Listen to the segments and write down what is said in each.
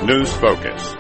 News Focus.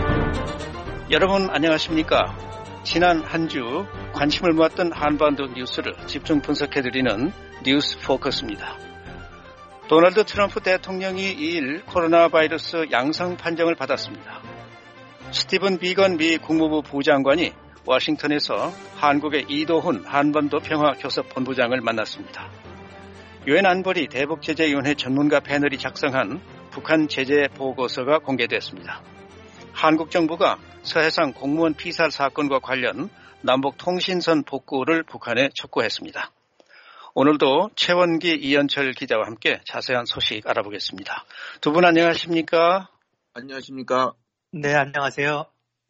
여러분 안녕하십니까? 지난 한 주 관심을 모았던 한반도 뉴스를 집중 분석해드리는 뉴스 포커스입니다. 도널드 트럼프 대통령이 2일 코로나 바이러스 양성 판정을 받았습니다. 스티븐 비건 미 국무부 부장관이 워싱턴에서 한국의 이도훈 한반도 평화교섭본부장을 만났습니다. 유엔 안보리 대북제재위원회 전문가 패널이 작성한 북한 제재 보고서가 공개됐습니다. 한국 정부가 서해상 공무원 피살 사건과 관련 남북 통신선 복구를 북한에 촉구했습니다. 오늘도 최원기 이현철 기자와 함께 자세한 소식 알아보겠습니다. 두 분 안녕하십니까? 안녕하십니까? 네, 안녕하세요.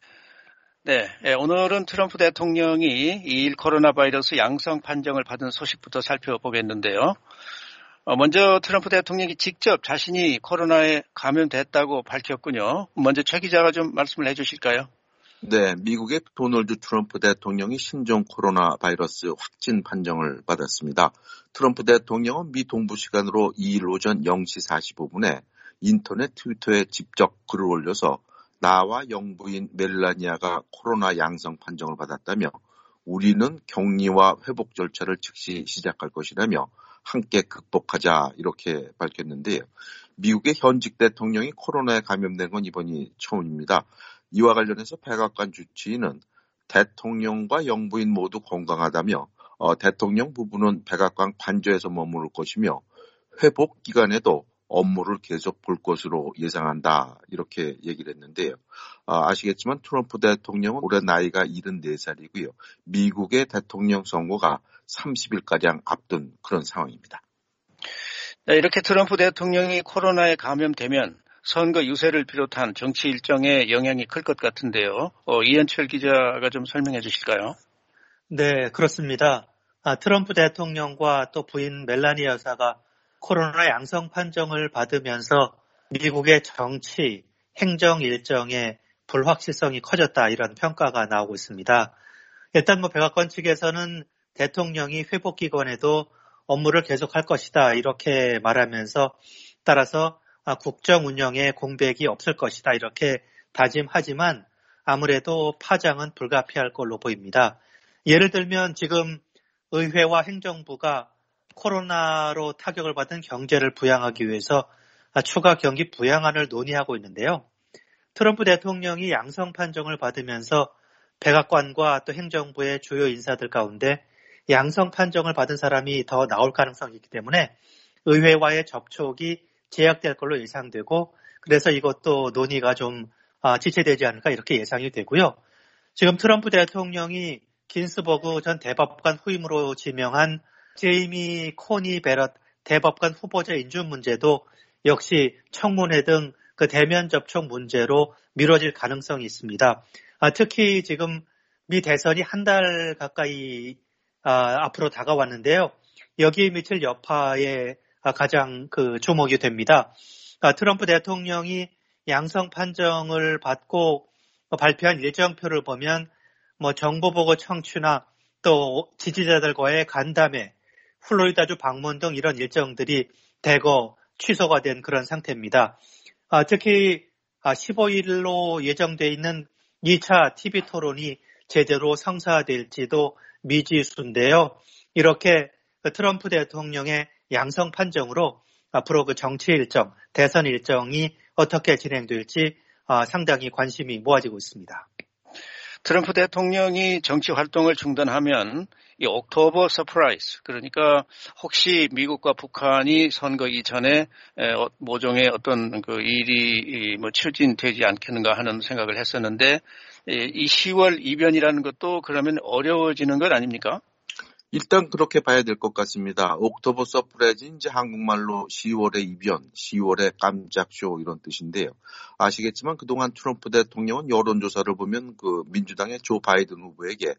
네, 오늘은 트럼프 대통령이 2일 코로나 바이러스 양성 판정을 받은 소식부터 살펴보겠는데요. 먼저 트럼프 대통령이 직접 자신이 코로나에 감염됐다고 밝혔군요. 먼저 최 기자가 좀 말씀을 해주실까요? 네, 미국의 도널드 트럼프 대통령이 신종 코로나 바이러스 확진 판정을 받았습니다. 트럼프 대통령은 미 동부 시간으로 2일 오전 0시 45분에 인터넷 트위터에 직접 글을 올려서 나와 영부인 멜라니아가 코로나 양성 판정을 받았다며 우리는 격리와 회복 절차를 즉시 시작할 것이라며 함께 극복하자 이렇게 밝혔는데요. 미국의 현직 대통령이 코로나에 감염된 건 이번이 처음입니다. 이와 관련해서 백악관 주치의는 대통령과 영부인 모두 건강하다며 대통령 부부는 백악관 관저에서 머무를 것이며 회복 기간에도 업무를 계속 볼 것으로 예상한다 이렇게 얘기를 했는데요. 아시겠지만 트럼프 대통령은 올해 나이가 74살이고요. 미국의 대통령 선거가 30일가량 앞둔 그런 상황입니다. 네, 이렇게 트럼프 대통령이 코로나에 감염되면 선거 유세를 비롯한 정치 일정에 영향이 클 것 같은데요. 이현철 기자가 좀 설명해 주실까요? 네, 그렇습니다. 트럼프 대통령과 또 부인 멜라니 여사가 코로나 양성 판정을 받으면서 미국의 정치, 행정 일정의 불확실성이 커졌다 이런 평가가 나오고 있습니다. 일단 백악관 측에서는 대통령이 회복 기간에도 업무를 계속할 것이다 이렇게 말하면서 따라서 국정 운영에 공백이 없을 것이다 이렇게 다짐하지만 아무래도 파장은 불가피할 걸로 보입니다. 예를 들면 지금 의회와 행정부가 코로나로 타격을 받은 경제를 부양하기 위해서 추가 경기 부양안을 논의하고 있는데요. 트럼프 대통령이 양성 판정을 받으면서 백악관과 또 행정부의 주요 인사들 가운데 양성 판정을 받은 사람이 더 나올 가능성이 있기 때문에 의회와의 접촉이 제약될 걸로 예상되고 그래서 이것도 논의가 좀 지체되지 않을까 이렇게 예상이 되고요. 지금 트럼프 대통령이 긴스버그 전 대법관 후임으로 지명한 제이미 코니 베럿 대법관 후보자 인준 문제도 역시 청문회 등 그 대면 접촉 문제로 미뤄질 가능성이 있습니다. 특히 지금 미 대선이 한 달 가까이 앞으로 다가왔는데요. 여기에 미칠 여파에 가장 주목이 됩니다. 트럼프 대통령이 양성 판정을 받고 발표한 일정표를 보면 정보보고 청취나 또 지지자들과의 간담회, 플로리다주 방문 등 이런 일정들이 대거 취소가 된 그런 상태입니다. 특히 15일로 예정돼 있는 2차 TV 토론이 제대로 성사될지도 미지수인데요. 이렇게 트럼프 대통령의 양성 판정으로 앞으로 정치 일정, 대선 일정이 어떻게 진행될지 상당히 관심이 모아지고 있습니다. 트럼프 대통령이 정치 활동을 중단하면 이 옥토버 서프라이즈, 그러니까 혹시 미국과 북한이 선거 이전에 모종의 어떤 일이 추진되지 않겠는가 하는 생각을 했었는데 이 10월 이변이라는 것도 그러면 어려워지는 것 아닙니까? 일단 그렇게 봐야 될 것 같습니다. 옥토버 서프라이즈 이제 한국말로 10월의 이변, 10월의 깜짝쇼 이런 뜻인데요. 아시겠지만 그동안 트럼프 대통령은 여론조사를 보면 민주당의 조 바이든 후보에게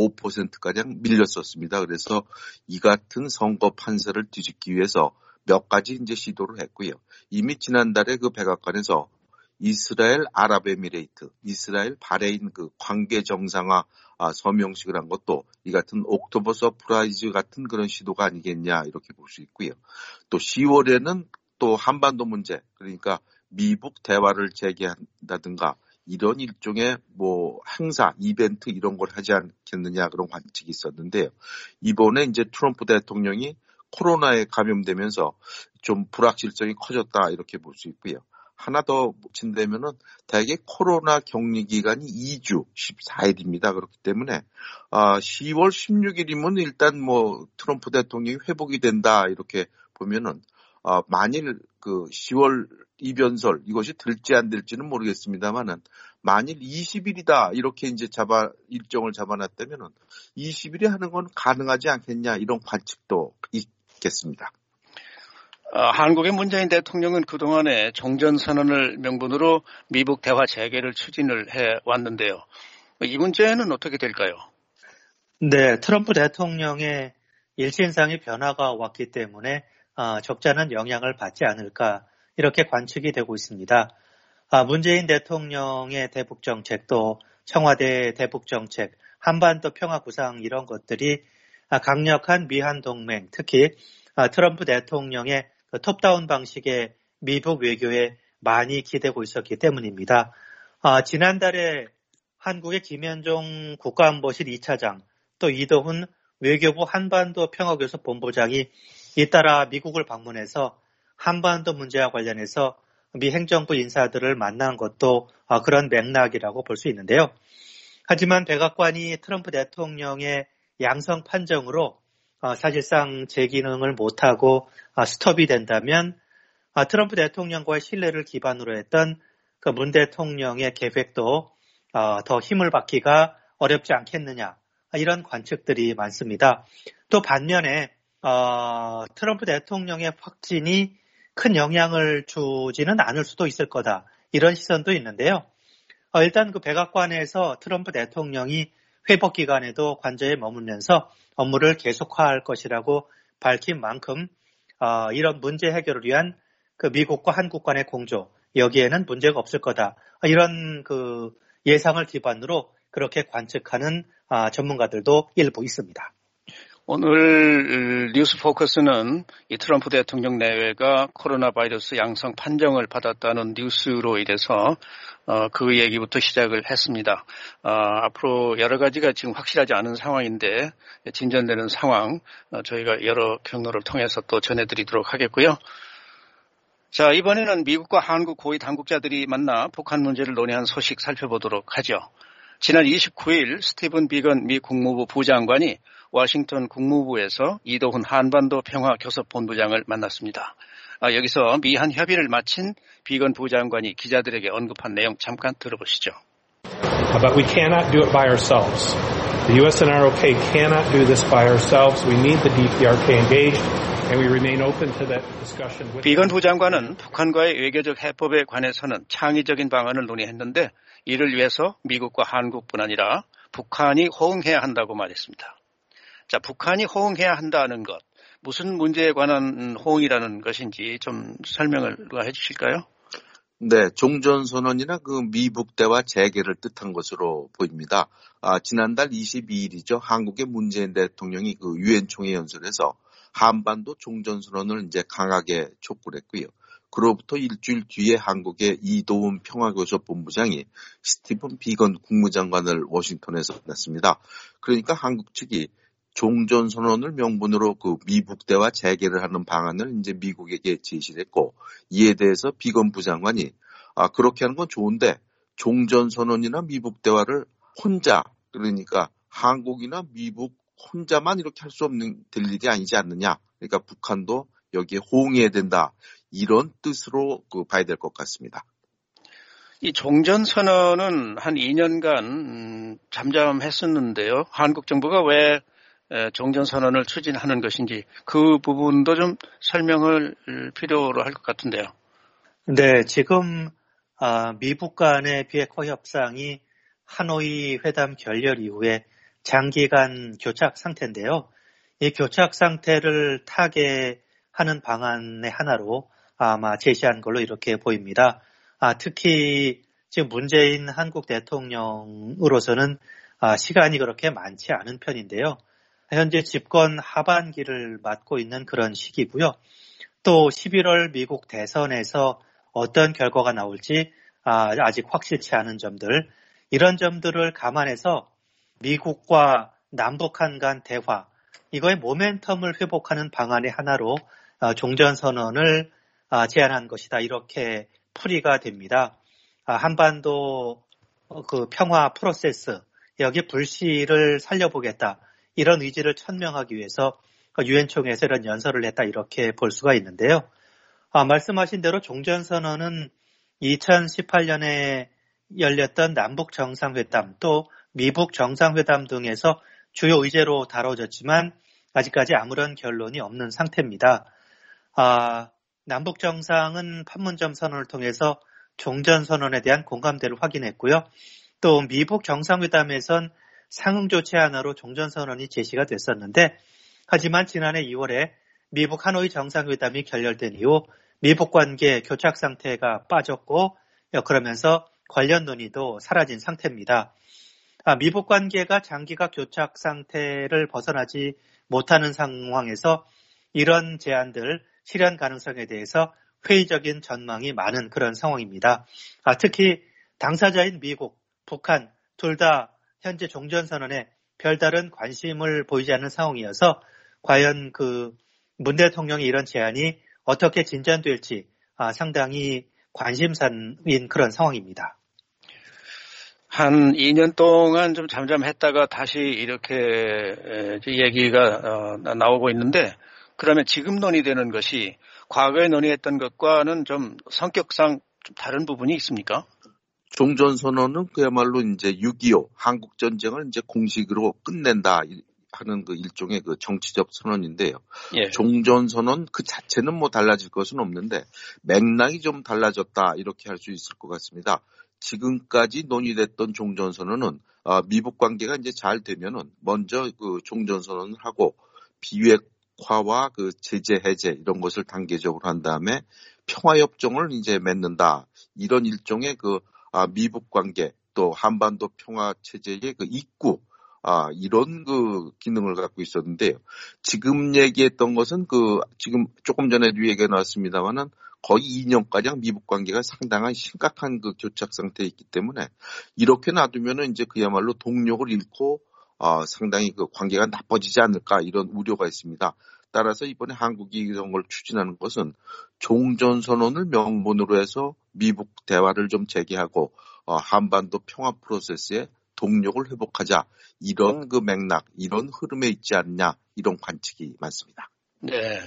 5%가량 밀렸었습니다. 그래서 이 같은 선거 판세를 뒤집기 위해서 몇 가지 이제 시도를 했고요. 이미 지난달에 백악관에서 이스라엘 아랍에미레이트, 이스라엘 바레인 관계 정상화 서명식을 한 것도 이 같은 옥토버 서프라이즈 같은 그런 시도가 아니겠냐 이렇게 볼 수 있고요. 또 10월에는 또 한반도 문제, 그러니까 미북 대화를 재개한다든가 이런 일종의 행사, 이벤트 이런 걸 하지 않겠느냐 그런 관측이 있었는데요. 이번에 이제 트럼프 대통령이 코로나에 감염되면서 좀 불확실성이 커졌다 이렇게 볼 수 있고요. 하나 더 친다면은 대개 코로나 격리 기간이 2주 14일입니다. 그렇기 때문에 10월 16일이면 일단 트럼프 대통령이 회복이 된다 이렇게 보면은 만일 그 10월 이변설 이것이 될지 안 될지는 모르겠습니다만은 만일 20일이다 이렇게 이제 일정을 잡아놨다면은 20일에 하는 건 가능하지 않겠냐 이런 관측도 있겠습니다. 한국의 문재인 대통령은 그동안에 종전선언을 명분으로 미북 대화 재개를 추진을 해왔는데요. 이 문제는 어떻게 될까요? 네, 트럼프 대통령의 일신상의 변화가 왔기 때문에 적잖은 영향을 받지 않을까 이렇게 관측이 되고 있습니다. 문재인 대통령의 대북정책 또 청와대 대북정책, 한반도 평화구상 이런 것들이 강력한 미한동맹 특히 트럼프 대통령의 톱다운 방식의 미북 외교에 많이 기대고 있었기 때문입니다. 지난달에 한국의 김현종 국가안보실 2차장 또 이도훈 외교부 한반도 평화교섭 본부장이 잇따라 미국을 방문해서 한반도 문제와 관련해서 미 행정부 인사들을 만난 것도 그런 맥락이라고 볼 수 있는데요. 하지만 백악관이 트럼프 대통령의 양성 판정으로 사실상 제 기능을 못하고 스톱이 된다면 트럼프 대통령과의 신뢰를 기반으로 했던 그 문 대통령의 계획도 더 힘을 받기가 어렵지 않겠느냐 이런 관측들이 많습니다. 또 반면에 트럼프 대통령의 확진이 큰 영향을 주지는 않을 수도 있을 거다 이런 시선도 있는데요. 일단 그 백악관에서 트럼프 대통령이 회복 기간에도 관저에 머물면서 업무를 계속화할 것이라고 밝힌 만큼 이런 문제 해결을 위한 그 미국과 한국 간의 공조 여기에는 문제가 없을 거다 이런 그 예상을 기반으로 그렇게 관측하는 전문가들도 일부 있습니다. 오늘 뉴스 포커스는 이 트럼프 대통령 내외가 코로나 바이러스 양성 판정을 받았다는 뉴스로 인해서 그 얘기부터 시작을 했습니다. 앞으로 여러 가지가 지금 확실하지 않은 상황인데 진전되는 상황 저희가 여러 경로를 통해서 또 전해드리도록 하겠고요. 자, 이번에는 미국과 한국 고위 당국자들이 만나 북한 문제를 논의한 소식 살펴보도록 하죠. 지난 29일 스티븐 비건 미 국무부 부장관이 워싱턴 국무부에서 이도훈 한반도 평화교섭본부장을 만났습니다. 여기서 미한 협의를 마친 비건 부장관이 기자들에게 언급한 내용 잠깐 들어보시죠. But we cannot do it by ourselves. The U.S. and ROK cannot do this by ourselves. We need the DPRK engaged, and we remain open to that discussion. 비건 부장관은 북한과의 외교적 해법에 관해서는 창의적인 방안을 논의했는데 이를 위해서 미국과 한국뿐 아니라 북한이 호응해야 한다고 말했습니다. 자, 북한이 호응해야 한다는 것, 무슨 문제에 관한 호응이라는 것인지 좀 설명을 누가 해주실까요? 네, 종전선언이나 그 미북 대화 재개를 뜻한 것으로 보입니다. 지난달 22일이죠. 한국의 문재인 대통령이 그 유엔 총회 연설에서 한반도 종전선언을 이제 강하게 촉구를 했고요. 그로부터 일주일 뒤에 한국의 이도훈 평화교섭본부장이 스티븐 비건 국무장관을 워싱턴에서 만났습니다. 그러니까 한국 측이 종전선언을 명분으로 그 미북 대화 재개를 하는 방안을 이제 미국에게 제시를 했고 이에 대해서 비건 부장관이 그렇게 하는 건 좋은데 종전선언이나 미북 대화를 혼자 그러니까 한국이나 미북 혼자만 이렇게 할 수 없는 될 일이 아니지 않느냐. 그러니까 북한도 여기에 호응해야 된다. 이런 뜻으로 봐야 될 것 같습니다. 이 종전선언은 한 2년간 잠잠했었는데요. 한국 정부가 왜 종전선언을 추진하는 것인지 그 부분도 좀 설명을 필요로 할 것 같은데요. 네, 지금 미북 간의 비핵화 협상이 하노이 회담 결렬 이후에 장기간 교착 상태인데요. 이 교착 상태를 타개하는 방안의 하나로 아마 제시한 걸로 이렇게 보입니다. 특히 지금 문재인 한국 대통령으로서는 시간이 그렇게 많지 않은 편인데요. 현재 집권 하반기를 맞고 있는 그런 시기고요. 또 11월 미국 대선에서 어떤 결과가 나올지 아직 확실치 않은 점들, 이런 점들을 감안해서 미국과 남북한 간 대화, 이거의 모멘텀을 회복하는 방안의 하나로 종전선언을 제안한 것이다. 이렇게 풀이가 됩니다. 한반도 그 평화 프로세스, 여기 불씨를 살려보겠다. 이런 의지를 천명하기 위해서 유엔 총회에서 이런 연설을 했다. 이렇게 볼 수가 있는데요. 말씀하신 대로 종전선언은 2018년에 열렸던 남북 정상회담 또 미북 정상회담 등에서 주요 의제로 다뤄졌지만 아직까지 아무런 결론이 없는 상태입니다. 남북 정상은 판문점 선언을 통해서 종전선언에 대한 공감대를 확인했고요. 또 미북 정상회담에선 상응 조치 하나로 종전선언이 제시가 됐었는데 하지만 지난해 2월에 미북 하노이 정상회담이 결렬된 이후 미북 관계 교착 상태가 빠졌고 그러면서 관련 논의도 사라진 상태입니다. 미북 관계가 장기가 교착 상태를 벗어나지 못하는 상황에서 이런 제안들 실현 가능성에 대해서 회의적인 전망이 많은 그런 상황입니다. 특히 당사자인 미국, 북한 둘 다 현재 종전선언에 별다른 관심을 보이지 않는 상황이어서 과연 문 대통령의 이런 제안이 어떻게 진전될지 상당히 관심사인 그런 상황입니다. 한 2년 동안 좀 잠잠했다가 다시 이렇게 얘기가 나오고 있는데 그러면 지금 논의되는 것이 과거에 논의했던 것과는 좀 성격상 좀 다른 부분이 있습니까? 종전선언은 그야말로 이제 6.25 한국전쟁을 이제 공식으로 끝낸다 하는 일종의 정치적 선언인데요. 예. 종전선언 그 자체는 뭐 달라질 것은 없는데 맥락이 좀 달라졌다 이렇게 할 수 있을 것 같습니다. 지금까지 논의됐던 종전선언은 미북 관계가 이제 잘 되면은 먼저 종전선언을 하고 비핵화와 제재 해제 이런 것을 단계적으로 한 다음에 평화협정을 이제 맺는다 이런 일종의 미북 관계 또 한반도 평화 체제의 입구 이런 기능을 갖고 있었는데요. 지금 얘기했던 것은 지금 조금 전에도 얘기가 나왔습니다만은 거의 2년가량 미북 관계가 상당한 심각한 교착 상태에 있기 때문에 이렇게 놔두면은 이제 그야말로 동력을 잃고 상당히 관계가 나빠지지 않을까 이런 우려가 있습니다. 따라서 이번에 한국이 이런 걸 추진하는 것은 종전선언을 명분으로 해서 미북 대화를 좀 재개하고 한반도 평화 프로세스에 동력을 회복하자 이런 맥락, 이런 흐름에 있지 않냐 이런 관측이 많습니다. 네.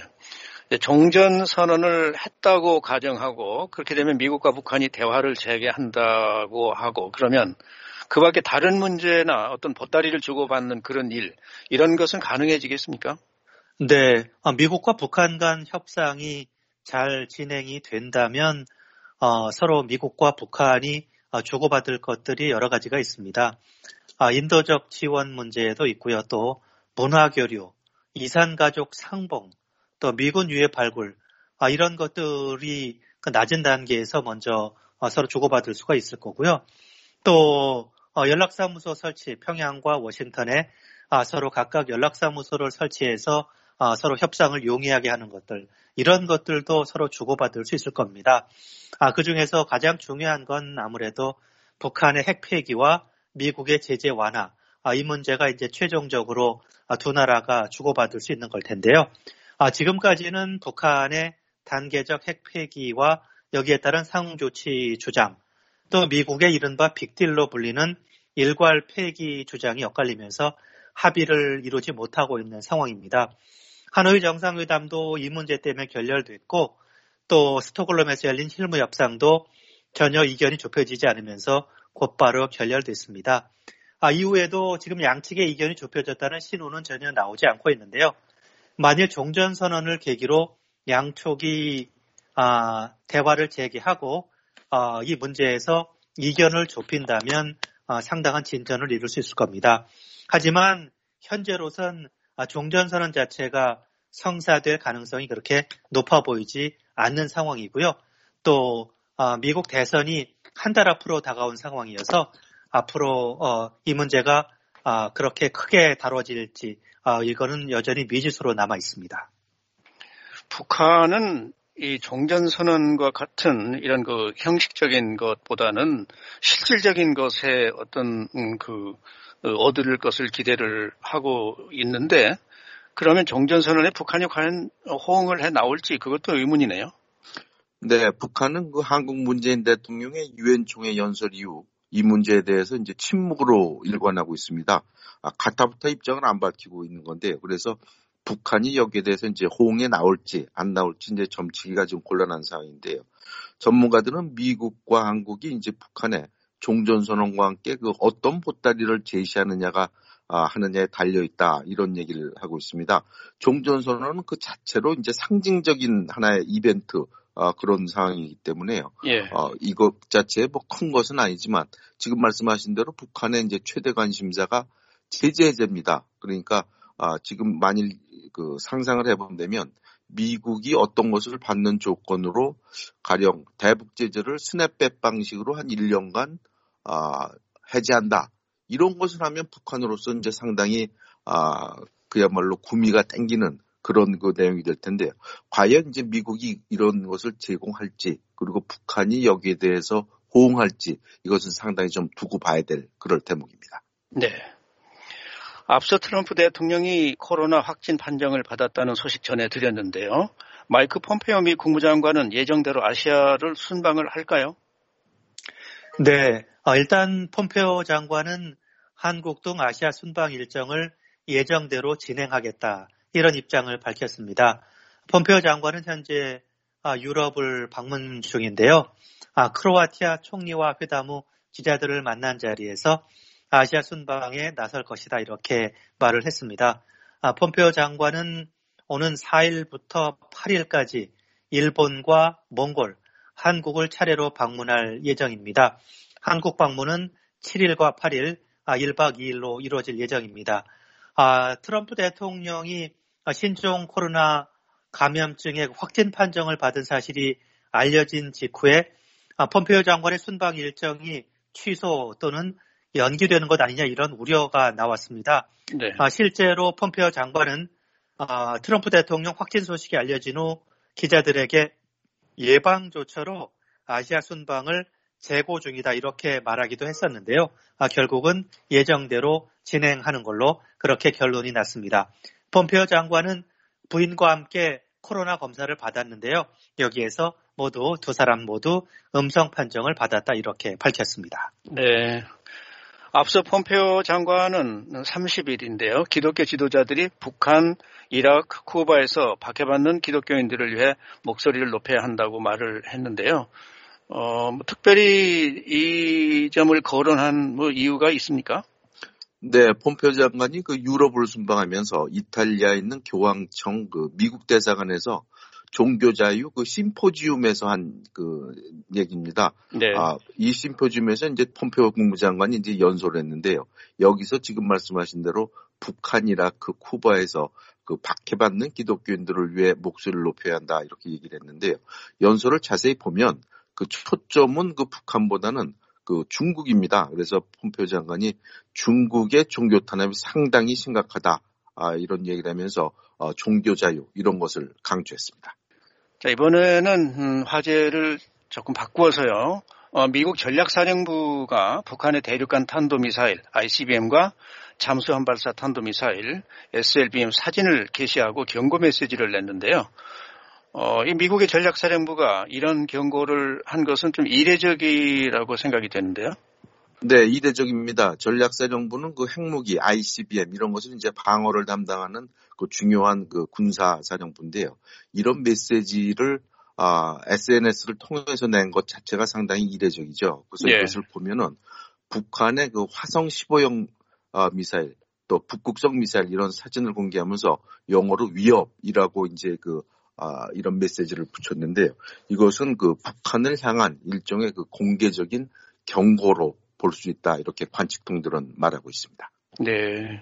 종전선언을 했다고 가정하고 그렇게 되면 미국과 북한이 대화를 재개한다고 하고 그러면 그 밖에 다른 문제나 어떤 보따리를 주고받는 그런 이런 것은 가능해지겠습니까? 네. 미국과 북한 간 협상이 잘 진행이 된다면 서로 미국과 북한이 주고받을 것들이 여러 가지가 있습니다. 인도적 지원 문제도 있고요. 또 문화교류, 이산가족 상봉, 또 미군 유해 발굴 이런 것들이 낮은 단계에서 먼저 서로 주고받을 수가 있을 거고요. 또 연락사무소 설치, 평양과 워싱턴에 서로 각각 연락사무소를 설치해서 서로 협상을 용이하게 하는 것들, 이런 것들도 서로 주고받을 수 있을 겁니다. 그중에서 가장 중요한 건 아무래도 북한의 핵 폐기와 미국의 제재 완화, 이 문제가 이제 최종적으로 두 나라가 주고받을 수 있는 걸 텐데요. 지금까지는 북한의 단계적 핵 폐기와 여기에 따른 상응 조치 주장, 또 미국의 이른바 빅딜로 불리는 일괄 폐기 주장이 엇갈리면서 합의를 이루지 못하고 있는 상황입니다. 하노이 정상회담도 이 문제 때문에 결렬됐고 또 스톡홀름에서 열린 실무 협상도 전혀 이견이 좁혀지지 않으면서 곧바로 결렬됐습니다. 이후에도 지금 양측의 이견이 좁혀졌다는 신호는 전혀 나오지 않고 있는데요. 만일 종전선언을 계기로 양쪽이 대화를 재개하고 이 문제에서 이견을 좁힌다면 상당한 진전을 이룰 수 있을 겁니다. 하지만 현재로선 종전선언 자체가 성사될 가능성이 그렇게 높아 보이지 않는 상황이고요. 또 미국 대선이 한 달 앞으로 다가온 상황이어서 앞으로 이 문제가 그렇게 크게 다뤄질지 이거는 여전히 미지수로 남아 있습니다. 북한은 이 종전선언과 같은 이런 그 형식적인 것보다는 실질적인 것에 어떤 얻을 것을 기대를 하고 있는데 그러면 종전선언에 북한이 과연 호응을 해 나올지 그것도 의문이네요. 네, 북한은 그 한국 문재인 대통령의 유엔 총회 연설 이후 이 문제에 대해서 이제 침묵으로 일관하고 있습니다. 가타부터 입장을 안 밝히고 있는 건데요. 그래서 북한이 여기에 대해서 이제 호응에 나올지 안 나올지 이제 점치기가 좀 곤란한 상황인데요. 전문가들은 미국과 한국이 이제 북한의 종전선언과 함께 그 어떤 보따리를 제시하느냐가 하느냐에 달려 있다 이런 얘기를 하고 있습니다. 종전선언은 그 자체로 이제 상징적인 하나의 이벤트 그런 상황이기 때문에요. 예. 이것 자체에 뭐 큰 것은 아니지만 지금 말씀하신 대로 북한의 이제 최대 관심사가 제재 해제입니다. 그러니까 지금 만일 그 상상을 해본다면 미국이 어떤 것을 받는 조건으로 가령 대북 제재를 스냅백 방식으로 한 1년간 해제한다. 이런 것을 하면 북한으로서 이제 상당히 그야말로 구미가 땡기는 그런 그 내용이 될 텐데요. 과연 이제 미국이 이런 것을 제공할지 그리고 북한이 여기에 대해서 호응할지 이것은 상당히 좀 두고 봐야 될 그럴 대목입니다. 네. 앞서 트럼프 대통령이 코로나 확진 판정을 받았다는 소식 전해드렸는데요. 마이크 폼페오 미 국무장관은 예정대로 아시아를 순방을 할까요? 네. 일단 폼페오 장관은 한국 등 아시아 순방 일정을 예정대로 진행하겠다. 이런 입장을 밝혔습니다. 폼페오 장관은 현재 유럽을 방문 중인데요. 크로아티아 총리와 회담 후 기자들을 만난 자리에서 아시아 순방에 나설 것이다 이렇게 말을 했습니다. 폼페오 장관은 오는 4일부터 8일까지 일본과 몽골, 한국을 차례로 방문할 예정입니다. 한국 방문은 7일과 8일 1박 2일로 이루어질 예정입니다. 트럼프 대통령이 신종 코로나 감염증의 확진 판정을 받은 사실이 알려진 직후에 폼페오 장관의 순방 일정이 취소 또는 연기되는 것 아니냐 이런 우려가 나왔습니다. 네. 실제로 폼페오 장관은 트럼프 대통령 확진 소식이 알려진 후 기자들에게 예방조처로 아시아 순방을 재고 중이다 이렇게 말하기도 했었는데요. 결국은 예정대로 진행하는 걸로 그렇게 결론이 났습니다. 폼페오 장관은 부인과 함께 코로나 검사를 받았는데요. 여기에서 모두 두 사람 모두 음성 판정을 받았다 이렇게 밝혔습니다. 네. 앞서 폼페오 장관은 30일인데요. 기독교 지도자들이 북한, 이라크, 쿠바에서 박해받는 기독교인들을 위해 목소리를 높여야 한다고 말을 했는데요. 특별히 이 점을 거론한 이유가 있습니까? 네, 폼페오 장관이 그 유럽을 순방하면서 이탈리아에 있는 교황청 그 미국 대사관에서 종교자유 그 심포지움에서 한 그 얘기입니다. 네. 이 심포지움에서 이제 폼페오 국무장관이 이제 연설을 했는데요. 여기서 지금 말씀하신 대로 북한, 이라크, 쿠바에서 그 박해받는 기독교인들을 위해 목소리를 높여야 한다 이렇게 얘기를 했는데요. 연설을 자세히 보면 그 초점은 그 북한보다는 그 중국입니다. 그래서 폼페오 장관이 중국의 종교 탄압이 상당히 심각하다 이런 얘기를 하면서 종교 자유 이런 것을 강조했습니다. 자, 이번에는 화제를 조금 바꾸어서요. 미국 전략사령부가 북한의 대륙간 탄도미사일 ICBM과 잠수함 발사 탄도미사일 SLBM 사진을 게시하고 경고 메시지를 냈는데요. 이 미국의 전략사령부가 이런 경고를 한 것은 좀 이례적이라고 생각이 되는데요. 네, 이례적입니다. 전략사령부는 그 핵무기, ICBM 이런 것을 이제 방어를 담당하는 그 중요한 그 군사사령부인데요. 이런 메시지를 SNS를 통해서 낸 것 자체가 상당히 이례적이죠. 그래서 네. 이것을 보면은 북한의 그 화성 15형 미사일 또 북극성 미사일 이런 사진을 공개하면서 영어로 위협이라고 이제 이런 메시지를 붙였는데요. 이것은 그 북한을 향한 일종의 그 공개적인 경고로 볼 수 있다. 이렇게 관측통들은 말하고 있습니다. 네.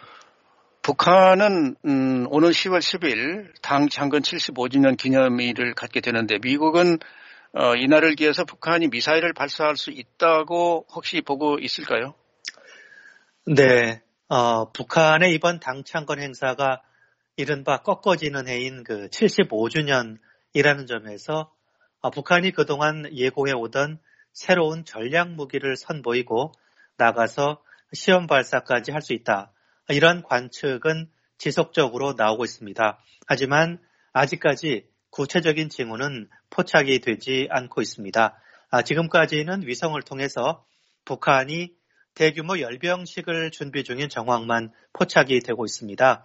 북한은 오는 10월 10일 당 창건 75주년 기념일을 갖게 되는데 미국은 이날을 기해서 북한이 미사일을 발사할 수 있다고 혹시 보고 있을까요? 네. 북한의 이번 당 창건 행사가 이른바 꺾어지는 해인 그 75주년 이라는 점에서 북한이 그동안 예고해 오던 새로운 전략 무기를 선보이고 나가서 시험 발사까지 할 수 있다. 이런 관측은 지속적으로 나오고 있습니다. 하지만 아직까지 구체적인 징후는 포착이 되지 않고 있습니다. 지금까지는 위성을 통해서 북한이 대규모 열병식을 준비 중인 정황만 포착이 되고 있습니다.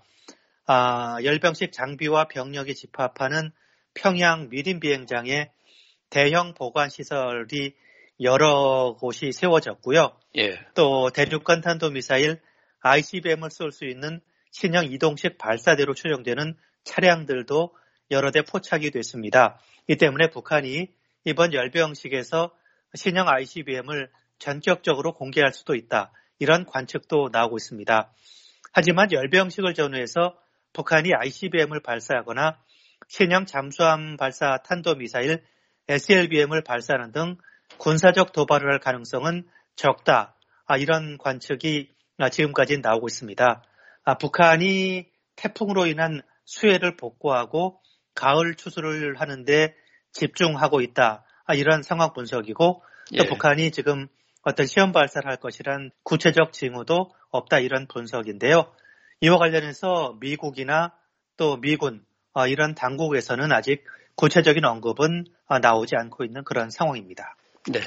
열병식 장비와 병력이 집합하는 평양 미림 비행장에 대형 보관시설이 여러 곳이 세워졌고요. 예. 또 대륙간 탄도미사일 ICBM을 쏠 수 있는 신형 이동식 발사대로 추정되는 차량들도 여러 대 포착이 됐습니다. 이 때문에 북한이 이번 열병식에서 신형 ICBM을 전격적으로 공개할 수도 있다. 이런 관측도 나오고 있습니다. 하지만 열병식을 전후해서 북한이 ICBM을 발사하거나 신형 잠수함 발사 탄도미사일 SLBM을 발사하는 등 군사적 도발을 할 가능성은 적다. 이런 관측이 지금까지 나오고 있습니다. 북한이 태풍으로 인한 수해를 복구하고 가을 추수를 하는데 집중하고 있다. 이런 상황 분석이고 또 북한이 지금 어떤 시험 발사를 할 것이란 구체적 징후도 없다. 이런 분석인데요. 이와 관련해서 미국이나 또 미군 이런 당국에서는 아직 구체적인 언급은 나오지 않고 있는 그런 상황입니다. 네.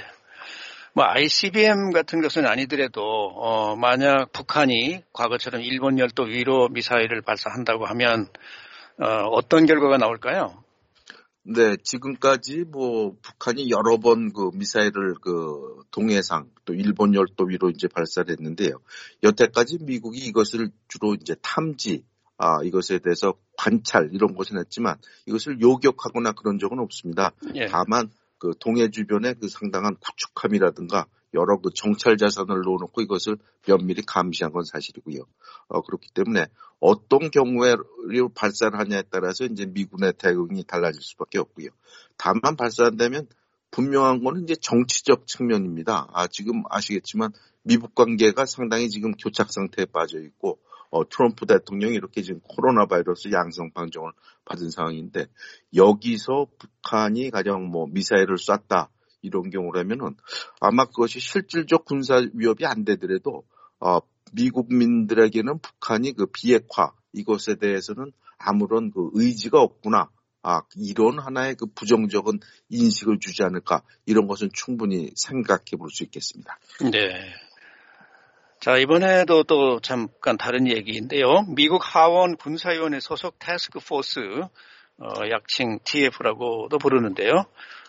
ICBM 같은 것은 아니더라도 만약 북한이 과거처럼 일본 열도 위로 미사일을 발사한다고 하면 어떤 결과가 나올까요? 네, 지금까지 북한이 여러 번 그 미사일을 동해상 또 일본 열도 위로 이제 발사를 했는데요. 여태까지 미국이 이것을 주로 이제 탐지, 이것에 대해서 관찰 이런 것은 했지만 이것을 요격하거나 그런 적은 없습니다. 예. 다만 그 동해 주변에 그 상당한 구축함이라든가 여러 그 정찰 자산을 놓아놓고 이것을 면밀히 감시한 건 사실이고요. 그렇기 때문에 어떤 경우에 발사를 하냐에 따라서 이제 미군의 대응이 달라질 수밖에 없고요. 다만 발사한다면 분명한 거는 이제 정치적 측면입니다. 지금 아시겠지만 미북 관계가 상당히 지금 교착 상태에 빠져 있고 트럼프 대통령이 이렇게 지금 코로나 바이러스 양성 판정을 받은 상황인데 여기서 북한이 가령 미사일을 쐈다 이런 경우라면은 아마 그것이 실질적 군사 위협이 안 되더라도 미국민들에게는 북한이 그 비핵화 이것에 대해서는 아무런 그 의지가 없구나. 이런 하나의 그 부정적인 인식을 주지 않을까 이런 것은 충분히 생각해 볼 수 있겠습니다. 네. 자, 이번에도 또 잠깐 다른 얘기인데요. 미국 하원 군사위원회 소속 태스크포스, 약칭 TF라고도 부르는데요.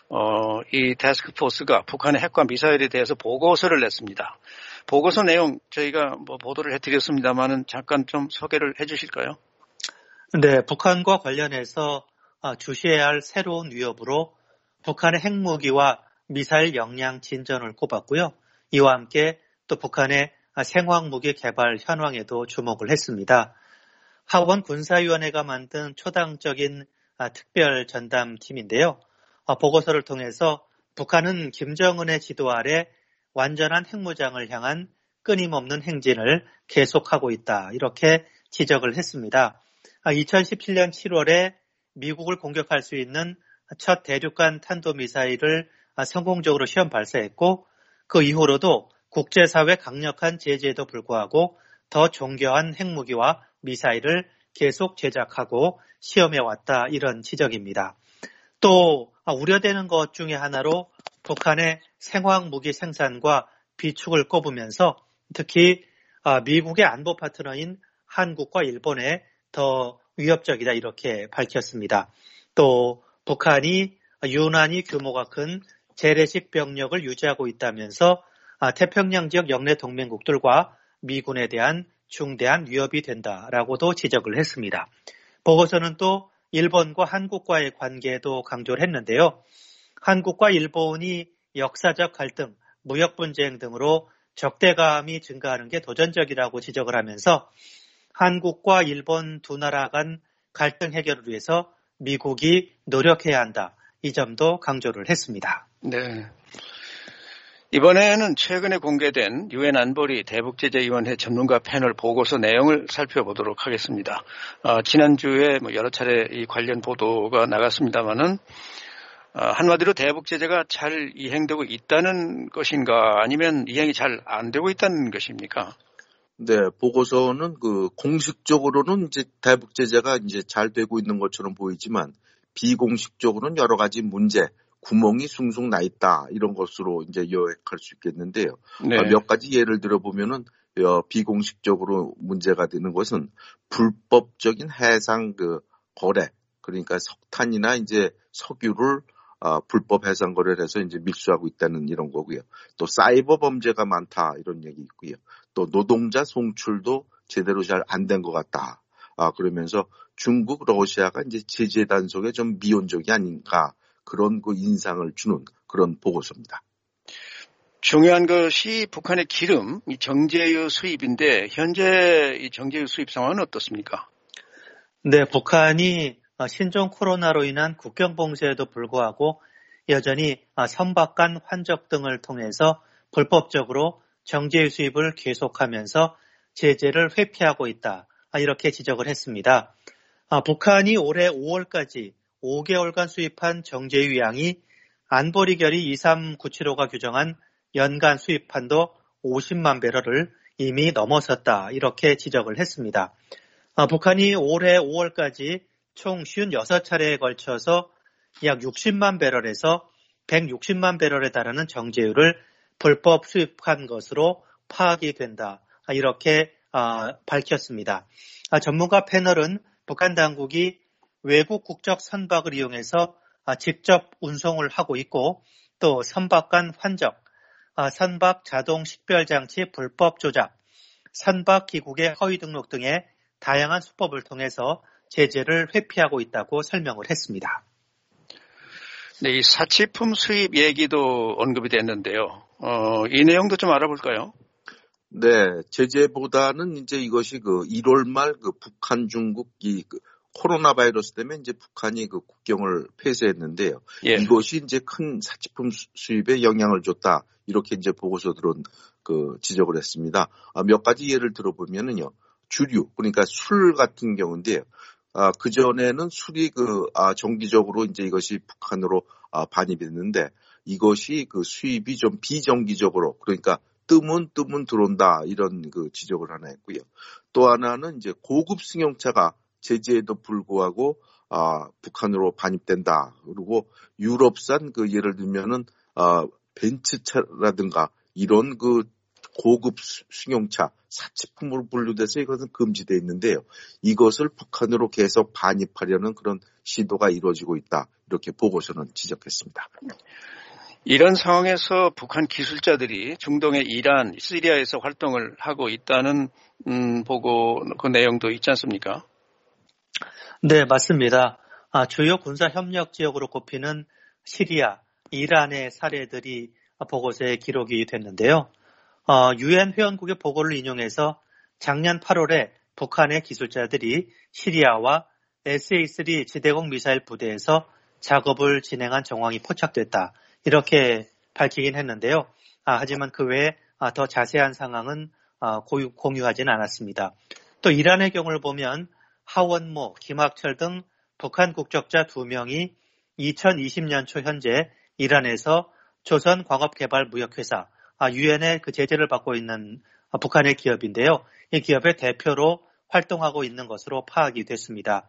이 태스크포스가 북한의 핵과 미사일에 대해서 보고서를 냈습니다. 보고서 내용 저희가 보도를 해드렸습니다만은 잠깐 좀 소개를 해주실까요? 네, 북한과 관련해서 주시해야 할 새로운 위협으로 북한의 핵무기와 미사일 역량 진전을 꼽았고요. 이와 함께 또 북한의 생화학무기 개발 현황에도 주목을 했습니다. 하원 군사위원회가 만든 초당적인 특별 전담팀인데요. 보고서를 통해서 북한은 김정은의 지도 아래 완전한 핵무장을 향한 끊임없는 행진을 계속하고 있다. 이렇게 지적을 했습니다. 2017년 7월에 미국을 공격할 수 있는 첫 대륙간 탄도미사일을 성공적으로 시험 발사했고 그 이후로도 국제사회 강력한 제재에도 불구하고 더 정교한 핵무기와 미사일을 계속 제작하고 시험해왔다. 이런 지적입니다. 또 우려되는 것 중에 하나로 북한의 생화학무기 생산과 비축을 꼽으면서 특히 미국의 안보 파트너인 한국과 일본에 더 위협적이다 이렇게 밝혔습니다. 또 북한이 유난히 규모가 큰 재래식 병력을 유지하고 있다면서 태평양 지역 영내 동맹국들과 미군에 대한 중대한 위협이 된다라고도 지적을 했습니다. 보고서는 또 일본과 한국과의 관계도 강조를 했는데요. 한국과 일본이 역사적 갈등, 무역 분쟁 등으로 적대감이 증가하는 게 도전적이라고 지적을 하면서 한국과 일본 두 나라 간 갈등 해결을 위해서 미국이 노력해야 한다. 이 점도 강조를 했습니다. 네. 이번에는 최근에 공개된 유엔 안보리 대북제재위원회 전문가 패널 보고서 내용을 살펴보도록 하겠습니다. 지난주에 여러 차례 이 관련 보도가 나갔습니다만은 한마디로 대북제재가 잘 이행되고 있다는 것인가 아니면 이행이 잘 안 되고 있다는 것입니까? 네, 보고서는 공식적으로는 이제 대북제재가 이제 잘 되고 있는 것처럼 보이지만 비공식적으로는 여러 가지 문제, 구멍이 숭숭 나 있다 이런 것으로 이제 요약할 수 있겠는데요. 네. 몇 가지 예를 들어보면은 비공식적으로 문제가 되는 것은 불법적인 해상 거래, 그러니까 석탄이나 이제 석유를 불법 해상 거래를 해서 이제 밀수하고 있다는 이런 거고요. 또 사이버 범죄가 많다 이런 얘기 있고요. 또 노동자 송출도 제대로 잘 안 된 것 같다. 그러면서 중국, 러시아가 이제 제재 단속에 좀 미온적이 아닌가 그런 인상을 주는 그런 보고서입니다. 중요한 것이 북한의 기름, 이 정제유 수입인데 현재 이 정제유 수입 상황은 어떻습니까? 네, 북한이 신종 코로나로 인한 국경 봉쇄에도 불구하고 여전히 선박 간 환적 등을 통해서 불법적으로 정제유 수입을 계속하면서 제재를 회피하고 있다. 이렇게 지적을 했습니다. 북한이 올해 5월까지 5개월간 수입한 정제유 양이 안보리 결의 23975가 규정한 연간 수입한도 50만 배럴을 이미 넘어섰다. 이렇게 지적을 했습니다. 북한이 올해 5월까지 총 56차례에 걸쳐서 약 60만 배럴에서 160만 배럴에 달하는 정제유를 불법 수입한 것으로 파악이 된다. 이렇게 밝혔습니다. 전문가 패널은 북한 당국이 외국 국적 선박을 이용해서 직접 운송을 하고 있고 또 선박 간 환적, 선박 자동 식별 장치 불법 조작, 선박 기국의 허위 등록 등의 다양한 수법을 통해서 제재를 회피하고 있다고 설명을 했습니다. 네, 이 사치품 수입 얘기도 언급이 됐는데요. 이 내용도 좀 알아볼까요? 네, 제재보다는 이제 이것이 1월 말 북한 중국 코로나 바이러스 때문에 이제 북한이 국경을 폐쇄했는데요. 예. 이것이 이제 큰 사치품 수입에 영향을 줬다. 이렇게 이제 보고서들은 지적을 했습니다. 몇 가지 예를 들어보면은요. 주류, 그러니까 술 같은 경우인데요. 그전에는 술이 정기적으로 이제 이것이 북한으로 반입이 됐는데 이것이 수입이 좀 비정기적으로, 그러니까 뜨문 들어온다 이런 지적을 하나 했고요. 또 하나는 이제 고급 승용차가 제재에도 불구하고 북한으로 반입된다. 그리고 유럽산 예를 들면은 벤츠차라든가 이런 고급 승용차 사치품으로 분류돼서 이것은 금지되어 있는데요. 이것을 북한으로 계속 반입하려는 그런 시도가 이루어지고 있다. 이렇게 보고서는 지적했습니다. 이런 상황에서 북한 기술자들이 중동의 이란, 시리아에서 활동을 하고 있다는 보고 그 내용도 있지 않습니까? 네, 맞습니다. 주요 군사 협력 지역으로 꼽히는 시리아, 이란의 사례들이 보고서에 기록이 됐는데요. 유엔 회원국의 보고를 인용해서 작년 8월에 북한의 기술자들이 시리아와 SA-3 지대공 미사일 부대에서 작업을 진행한 정황이 포착됐다. 이렇게 밝히긴 했는데요. 하지만 그 외에 더 자세한 상황은 공유하지는 않았습니다. 또 이란의 경우를 보면 하원모, 김학철 등 북한 국적자 2명이 2020년 초 현재 이란에서 조선광업개발무역회사, 유엔의 제재를 받고 있는 북한의 기업인데요. 이 기업의 대표로 활동하고 있는 것으로 파악이 됐습니다.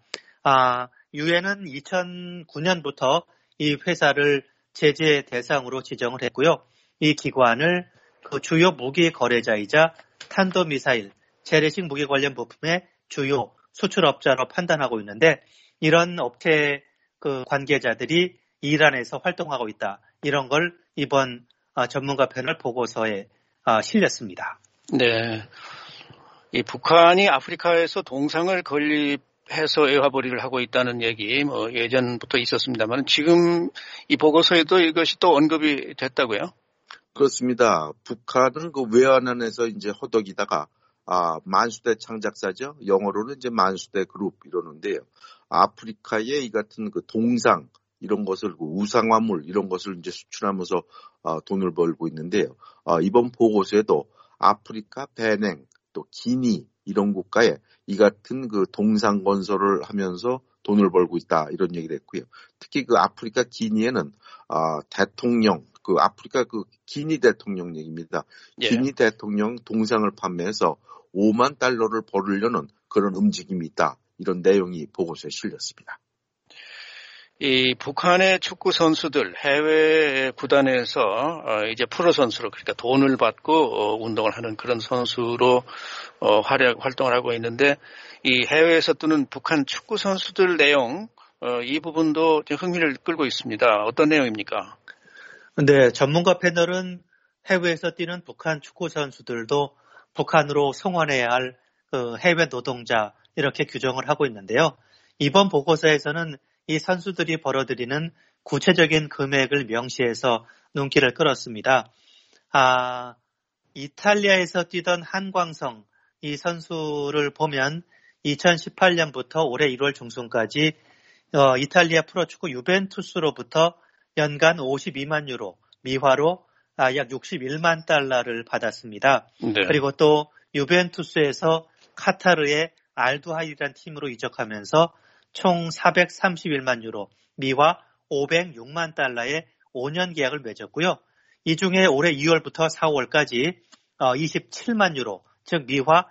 유엔은 2009년부터 이 회사를 제재 대상으로 지정을 했고요. 이 기관을 주요 무기 거래자이자 탄도미사일, 재래식 무기 관련 부품의 주요 수출업자로 판단하고 있는데 이런 업체 관계자들이 이란에서 활동하고 있다. 이런 걸 이번 전문가 패널 보고서에 실렸습니다. 네, 이 북한이 아프리카에서 동상을 건립해서 애화벌이를 하고 있다는 얘기 예전부터 있었습니다만 지금 이 보고서에도 이것이 또 언급이 됐다고요? 그렇습니다. 북한은 외환안에서 이제 허덕이다가 만수대 창작사죠. 영어로는 이제 만수대 그룹 이러는데요. 아프리카의 이 같은 동상 이런 것을 그 우상화물 이런 것을 이제 수출하면서 돈을 벌고 있는데요. 이번 보고서에도 아프리카, 베냉, 또 기니 이런 국가에 이 같은 그 동상 건설을 하면서 돈을 벌고 있다 이런 얘기를 했고요. 특히 그 아프리카 기니에는 대통령 그 아프리카 그 기니 대통령 얘기입니다. 예. 기니 대통령 동상을 판매해서 5만 달러를 벌으려는 그런 움직임이 있다. 이런 내용이 보고서에 실렸습니다. 이 북한의 축구 선수들 해외 구단에서 이제 프로 선수로 그러니까 돈을 받고 운동을 하는 그런 선수로 활동을 하고 있는데 이 해외에서 뜨는 북한 축구 선수들 내용 이 부분도 흥미를 끌고 있습니다. 어떤 내용입니까? 네, 전문가 패널은 해외에서 뛰는 북한 축구 선수들도 북한으로 송환해야 할 해외 노동자 이렇게 규정을 하고 있는데요. 이번 보고서에서는 이 선수들이 벌어들이는 구체적인 금액을 명시해서 눈길을 끌었습니다. 이탈리아에서 뛰던 한광성 이 선수를 보면 2018년부터 올해 1월 중순까지 이탈리아 프로축구 유벤투스로부터 연간 52만 유로, 미화로 약 61만 달러를 받았습니다. 네. 그리고 또 유벤투스에서 카타르의 알두하일이라는 팀으로 이적하면서 총 431만 유로, 미화 506만 달러의 5년 계약을 맺었고요. 이 중에 올해 2월부터 4월까지 27만 유로, 즉 미화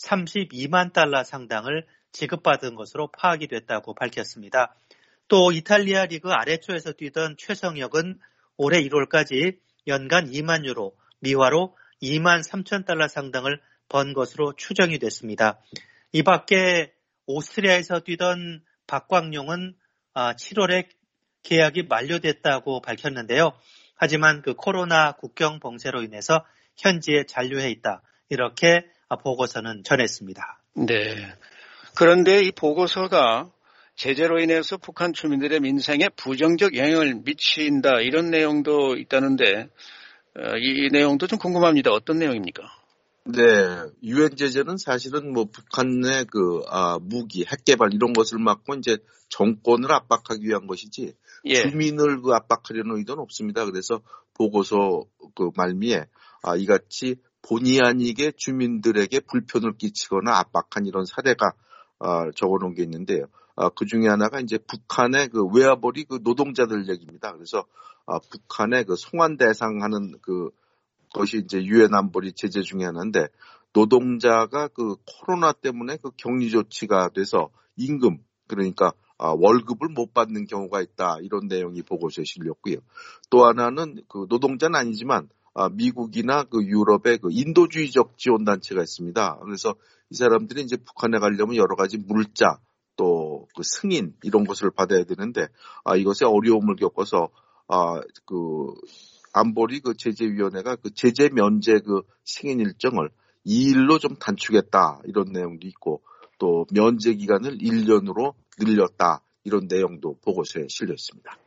32만 달러 상당을 지급받은 것으로 파악이 됐다고 밝혔습니다. 또 이탈리아 리그 아레초에서 뛰던 최성혁은 올해 1월까지 연간 2만 유로, 미화로 2만 3천 달러 상당을 번 것으로 추정이 됐습니다. 이 밖에 오스트리아에서 뛰던 박광용은 7월에 계약이 만료됐다고 밝혔는데요. 하지만 그 코로나 국경 봉쇄로 인해서 현지에 잔류해 있다. 이렇게 보고서는 전했습니다. 네. 그런데 이 보고서가 제재로 인해서 북한 주민들의 민생에 부정적 영향을 미친다 이런 내용도 있다는데 이 내용도 좀 궁금합니다. 어떤 내용입니까? 네, 유엔 제재는 사실은 뭐 북한의 무기, 핵 개발 이런 것을 막고 이제 정권을 압박하기 위한 것이지 예. 주민을 압박하려는 의도는 없습니다. 그래서 보고서 말미에 이같이 본의 아니게 주민들에게 불편을 끼치거나 압박한 이런 사례가 적어놓은 게 있는데요. 그 중에 하나가 이제 북한의 외화벌이 노동자들 얘기입니다. 그래서 북한의 송환 대상하는 것이 이제 유엔 안보리 제재 중에 하나인데 노동자가 코로나 때문에 격리 조치가 돼서 임금 그러니까 월급을 못 받는 경우가 있다 이런 내용이 보고서에 실렸고요. 또 하나는 노동자는 아니지만 미국이나 유럽의 인도주의적 지원 단체가 있습니다. 그래서 이 사람들이 이제 북한에 가려면 여러 가지 물자 또 승인 이런 것을 받아야 되는데 이것에 어려움을 겪어서 안보리 제재위원회가 제재 면제 승인 일정을 2일로 좀 단축했다 이런 내용도 있고 또 면제 기간을 1년으로 늘렸다 이런 내용도 보고서에 실려 있습니다.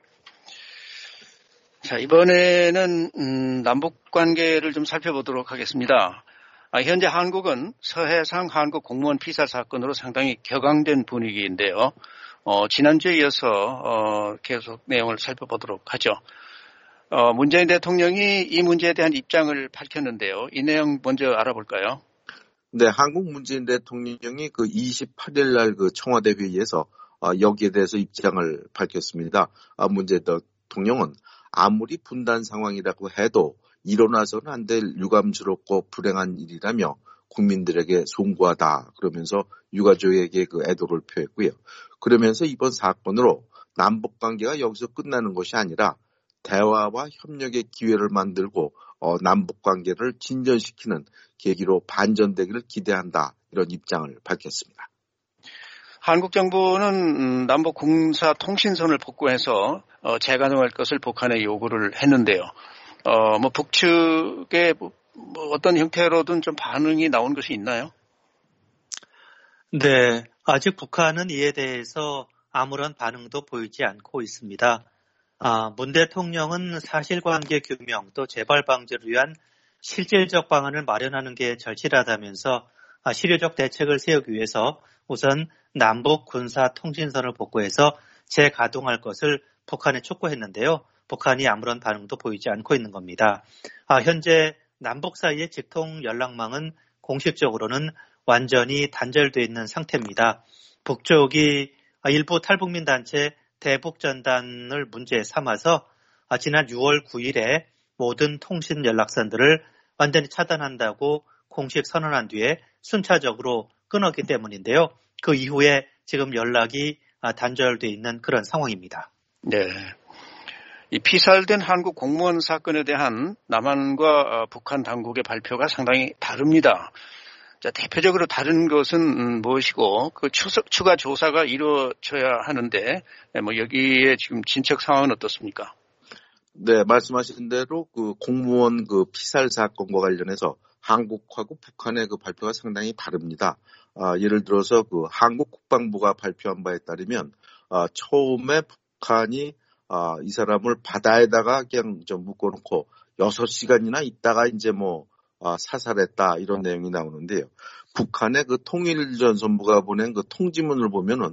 자, 이번에는 남북 관계를 좀 살펴보도록 하겠습니다. 현재 한국은 서해상 한국 공무원 피살 사건으로 상당히 격앙된 분위기인데요. 지난주에 이어서 계속 내용을 살펴보도록 하죠. 문재인 대통령이 이 문제에 대한 입장을 밝혔는데요. 이 내용 먼저 알아볼까요? 네, 한국 문재인 대통령이 28일 날 청와대 회의에서 여기에 대해서 입장을 밝혔습니다. 문재인 대통령은 아무리 분단 상황이라고 해도 일어나서는 안 될 유감스럽고 불행한 일이라며 국민들에게 송구하다 그러면서 유가족에게 애도를 표했고요. 그러면서 이번 사건으로 남북관계가 여기서 끝나는 것이 아니라 대화와 협력의 기회를 만들고 남북관계를 진전시키는 계기로 반전되기를 기대한다 이런 입장을 밝혔습니다. 한국 정부는 남북 군사 통신선을 복구해서 재가동할 것을 북한에 요구를 했는데요. 북측의 어떤 형태로든 좀 반응이 나온 것이 있나요? 네, 아직 북한은 이에 대해서 아무런 반응도 보이지 않고 있습니다. 문 대통령은 사실관계 규명 또 재발 방지를 위한 실질적 방안을 마련하는 게 절실하다면서 실효적 대책을 세우기 위해서 우선 남북 군사 통신선을 복구해서 재가동할 것을 북한에 촉구했는데요. 북한이 아무런 반응도 보이지 않고 있는 겁니다. 현재 남북 사이의 직통 연락망은 공식적으로는 완전히 단절되어 있는 상태입니다. 북쪽이 일부 탈북민 단체 대북전단을 문제 삼아서 지난 6월 9일에 모든 통신 연락선들을 완전히 차단한다고 공식 선언한 뒤에 순차적으로 끊었기 때문인데요. 그 이후에 지금 연락이 단절되어 있는 그런 상황입니다. 네. 이 피살된 한국 공무원 사건에 대한 남한과 북한 당국의 발표가 상당히 다릅니다. 자, 대표적으로 다른 것은 무엇이고 그 추가 조사가 이루어져야 하는데 여기에 지금 진척 상황은 어떻습니까? 네, 말씀하신 대로 그 공무원 그 피살 사건과 관련해서 한국하고 북한의 그 발표가 상당히 다릅니다. 예를 들어서 그 한국 국방부가 발표한 바에 따르면 처음에 북한이 이 사람을 바다에다가 그냥 좀 묶어놓고 6시간이나 있다가 이제 사살했다 이런 내용이 나오는데요. 북한의 그 통일전선부가 보낸 그 통지문을 보면은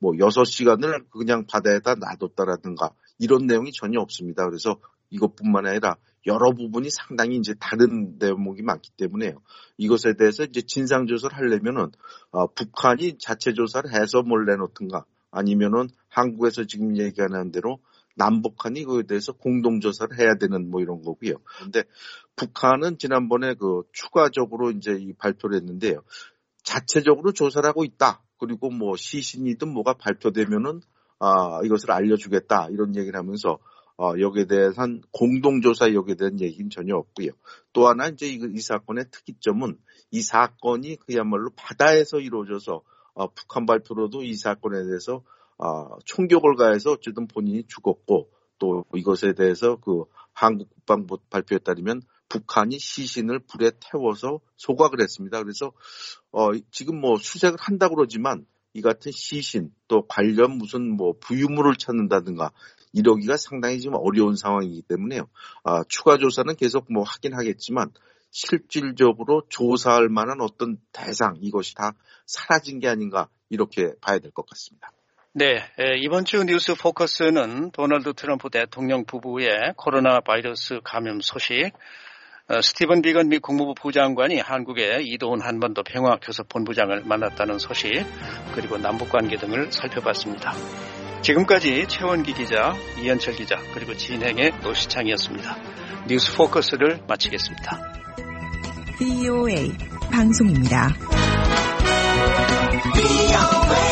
6시간을 그냥 바다에다 놔뒀다라든가 이런 내용이 전혀 없습니다. 그래서 이것뿐만 아니라 여러 부분이 상당히 이제 다른 대목이 많기 때문에요. 이것에 대해서 이제 진상조사를 하려면은 북한이 자체 조사를 해서 뭘 내놓든가 아니면은 한국에서 지금 얘기하는 대로 남북한이 그에 대해서 공동조사를 해야 되는 이런 거고요. 그런데 북한은 지난번에 그 추가적으로 이제 이 발표를 했는데요. 자체적으로 조사를 하고 있다. 그리고 시신이든 뭐가 발표되면은 이것을 알려주겠다. 이런 얘기를 하면서 여기에 대한 공동조사 여기에 대한 얘기는 전혀 없고요. 또 하나 이제 이 사건의 특이점은 이 사건이 그야말로 바다에서 이루어져서 북한 발표로도 이 사건에 대해서 총격을 가해서 어쨌든 본인이 죽었고 또 이것에 대해서 그 한국 국방부 발표에 따르면 북한이 시신을 불에 태워서 소각을 했습니다. 그래서 지금 수색을 한다고 그러지만 이 같은 시신 또 관련 무슨 부유물을 찾는다든가 이러기가 상당히 지금 어려운 상황이기 때문에요. 추가 조사는 계속 하긴 하겠지만 실질적으로 조사할 만한 어떤 대상 이것이 다 사라진 게 아닌가 이렇게 봐야 될 것 같습니다. 네, 이번 주 뉴스 포커스는 도널드 트럼프 대통령 부부의 코로나 바이러스 감염 소식, 스티븐 비건 미 국무부 부장관이 한국의 이도훈 한반도 평화교섭본부장을 만났다는 소식, 그리고 남북관계 등을 살펴봤습니다. 지금까지 최원기 기자, 이현철 기자, 그리고 진행의 노시창이었습니다. 뉴스 포커스를 마치겠습니다. VOA 방송입니다. VOA